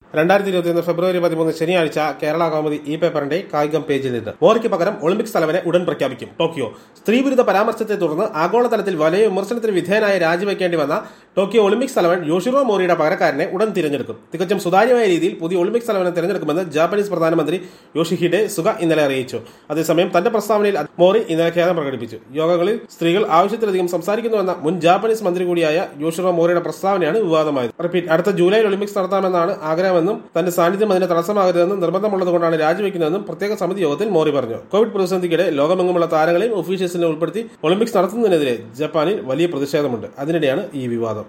2021 ഫെബ്രുവരി 13 ശനിയാഴ്ച കേരള കൗമുദി ഈ പേപ്പറിന്റെ കായികം പേജിൽ നിന്ന് മോറിക്ക് പകരം ഒളിമ്പിക്സ് തലവനെ ഉടൻ പ്രഖ്യാപിക്കും. ടോക്കിയോ സ്ത്രീവിരുദ്ധ പരാമർശത്തെ തുടർന്ന് ആഗോളതലത്തിൽ വലിയ വിമർശനത്തിന് വിധേയനായി രാജിവെക്കേണ്ടി വന്ന ടോക്കിയോ ഒളിമ്പിക്സ് തലവൻ യോഷിറോ മോറിയുടെ പകരക്കാരനെ ഉടൻ തിരഞ്ഞെടുക്കും. തികച്ചും സുതാര്യമായ രീതിയിൽ പുതിയ ഒളിമ്പിക്സ് തലവനെ തിരഞ്ഞെടുക്കുമെന്ന് ജാപ്പനീസ് പ്രധാനമന്ത്രി യോഷിഹിഡെ സുഗ ഇന്നലെ അറിയിച്ചു. അതേസമയം തന്റെ പ്രസ്താവനയിൽ മോറി ഇന്നലെ ഖേദം പ്രകടിപ്പിച്ചു. യോഗങ്ങളിൽ സ്ത്രീകൾ ആവശ്യത്തിലധികം സംസാരിക്കുന്നുവെന്ന മുൻ ജാപ്പനീസ് മന്ത്രി കൂടിയായ യോഷിറോ മോറിയുടെ പ്രസ്താവനയാണ് വിവാദമായത്. അടുത്ത ജൂലൈയിൽ ഒളിമ്പിക്സ് നടത്താമെന്നാണ് ആഗ്രഹമെന്നും തന്റെ സാന്നിധ്യം അതിന് തടസ്സമാകരുതെന്നും നിർബന്ധമുള്ളതുകൊണ്ടാണ് രാജിവെക്കുന്നതെന്നും പ്രത്യേക സമിതി യോഗത്തിൽ മോറി പറഞ്ഞു. കോവിഡ് പ്രതിസന്ധിക്കിടെ ലോകമെങ്ങുമുള്ള താരങ്ങളെയും ഒഫീഷ്യൽസിനെ ഉൾപ്പെടുത്തി ഒളിമ്പിക്സ് നടത്തുന്നതിനെതിരെ ജപ്പാനിൽ വലിയ പ്രതിഷേധമുണ്ട്. അതിനിടെയാണ് ഈ വിവാദം.